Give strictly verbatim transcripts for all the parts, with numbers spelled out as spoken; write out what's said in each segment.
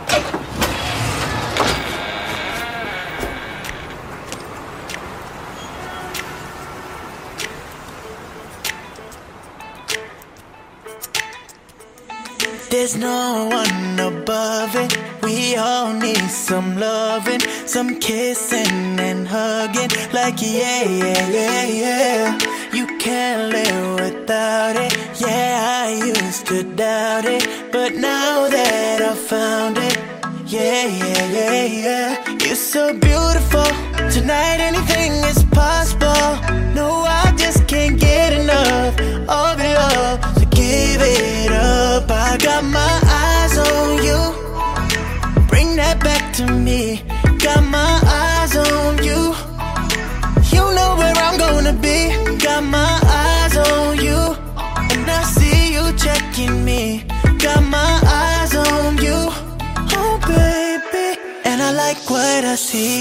There's no one above it. We all need some loving, some kissing and hugging. Like yeah, yeah, yeah, yeah. You can't live without it. Yeah, I used to doubt it, but now that I found it, yeah, yeah, yeah, yeah. You're so beautiful. Tonight anything is possible. No, I just can't get enough of it all. So give it up. I got my eyes on you. Bring that back to me. Got my eyes on you. You know where I'm gonna be. Got my eyes on you. And I see you checking me. Got my eyes on you. Oh baby. And I like what I see.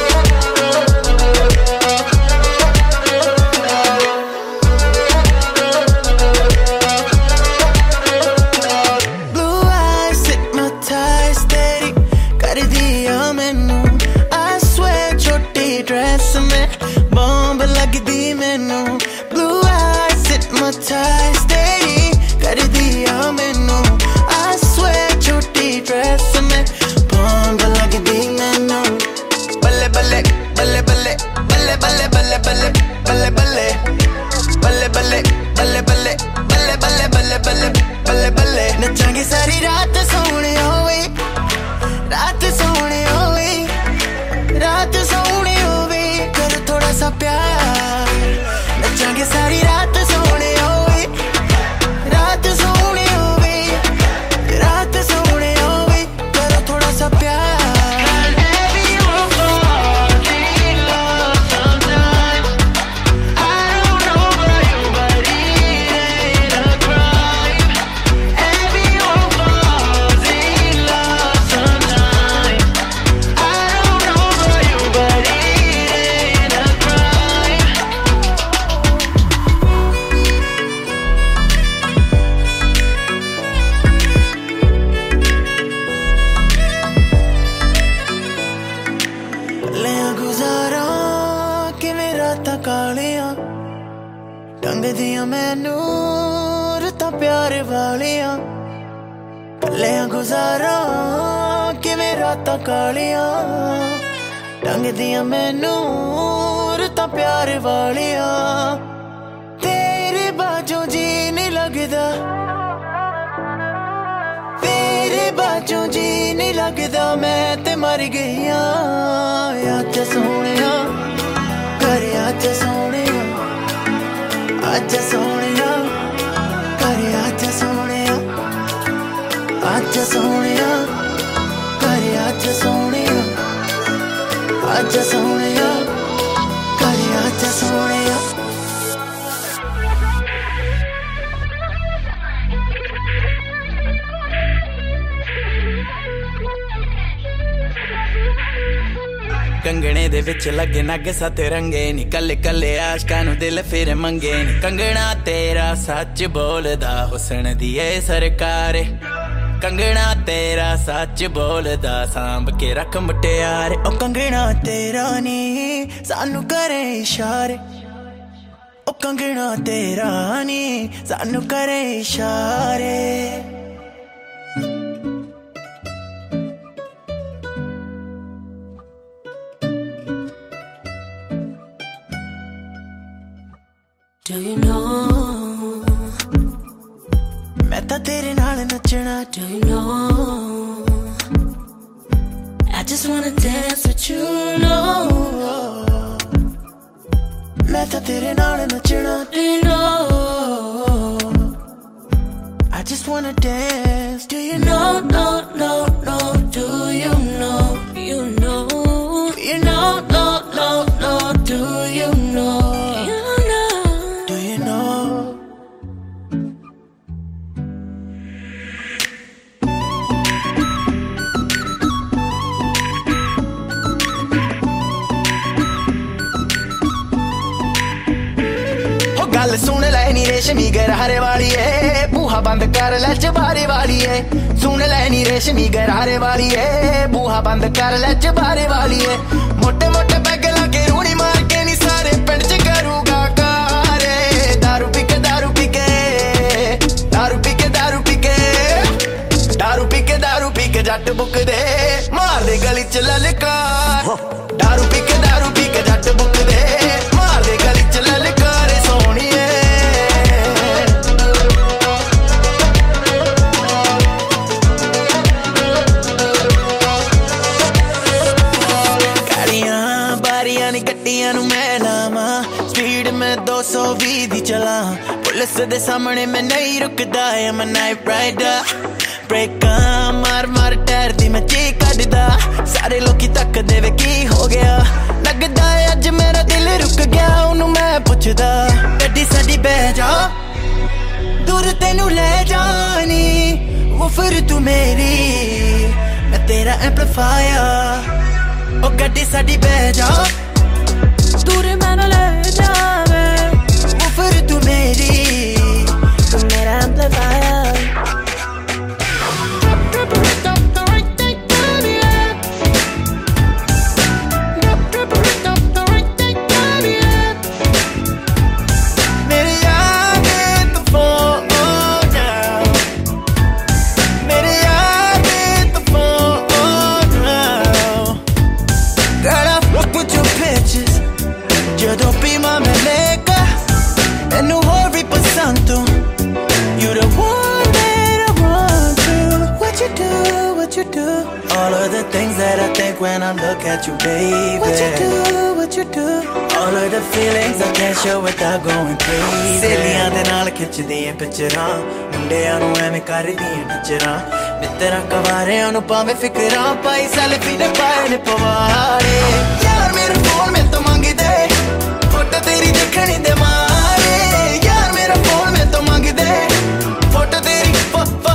नचांगे सारी रात सोने होवे, रात सोने होवे, रात सोने होवे, करो थोड़ा सा प्यार। नचांगे सारी रात सोने होवे, रात सोने होवे, रात सोने होवे, करो थोड़ा सा प्यार। गुजारा किवें रातां कालियां टंगदियां मैनूं रुतां प्यार वालियां तेरे बाजों जी नहीं लगदा तेरे बाजों जी नहीं लगदा मैं ते मर गईयां आजा सोहणिया घर आजा सोहणिया आजा सोहणिया घर आजा सोहणिया आजा सोहणिया घर आजा सोहणिया आजा सोहणिया घर आजा सोहणिया कंगणे दे विच लगे नग सत रंगे नी कल्ले कल्ले आशकां नूं दिल फिर मंगे नी कंगना तेरा सच बोलदा हुस्न दी ए सरकार कंगना तेरा सच बोलदा सांभ के रख मुटियारे ओ कंगना तेरा नी सानू करे इशारे ओ कंगना तेरा नी सानू करे इशारे Do you know मैं तां तेरे नाल नचना Do you know I just wanna dance with you know मैं तां तेरे नाल नचना Do you know I just wanna dance Do you know no no no Do you know You know You know no no no Do you know गल सुन लै नी रेशमी गरारे वाली है बूहा बूहा बंद कर ले चबारे वाली है, सुन लेनी रेशमी गरारे वाली है। बूहा बंद कर ले चबारे वाली है, मोटे मोटे पैग लाके रूनी मार के नी सारे पिंड च करूगा कारे। दारू पी के दारू पी के दारू पी के दारू पी के दारू पी के दारू पी के जट बुक दे मार दे गली च ललकार। दारू पी के दारू पी के जट बुक दे मार दे गली च ललकार सोहणीए। बारियां नी गड्डियां नू मैं लावां, स्पीड में दो सौ बीस दी चला। पुलिस दे सामने मैं नहीं रुकदा, I'm a night rider। ब्रेकां मार मार टायर दी मैं चीख कड्डदा, सारे लोकी तकदे वे की हो गया। लगदा है अज मेरा दिल रुक गया, ओनू मैं पुछदा गड्डी साडी बह जा दूर तेनू ले जानी। वो फिर तू मेरी मैं तेरा एम्पलीफायर। ओ गड्डी साडी बह जा दूर मैनू ले जावे, वो फिर तू मेरी तू मेरा amplifier. All of the things that I think when I look at you, baby. What you do, what you do. All of the feelings I can't show without going crazy. Sehliyan de naal khicdiyan picturan, mundiyan nu ਐਵੇਂ ਕਰਦੀਆਂ ਟਿਚਰਾਂ। ਮਿੱਤਰਾਂ ਕਵਾਰਿਆਂ ਨੂੰ ਪਾਵੇਂ ਫਿਕਰਾਂ, ਪਾਈ selfie ਦੇ ਪਾਏ ਨੇ ਪਵਾੜੇ। ਯਾਰ ਮੇਰਾ phone ਮੈਂ ਤੋਂ ਮੰਗਦੇ, ਫੋਟੋ ਤੇਰੀ ਦੇਖਣੀ ਦੇ ਮਾਰੇ। ਯਾਰ ਮੇਰਾ ਫੋਨ ਮੈਂ ਤੋਂ ਮੰਗਦੇ, ਫੋਟੋ ਤੇਰੀ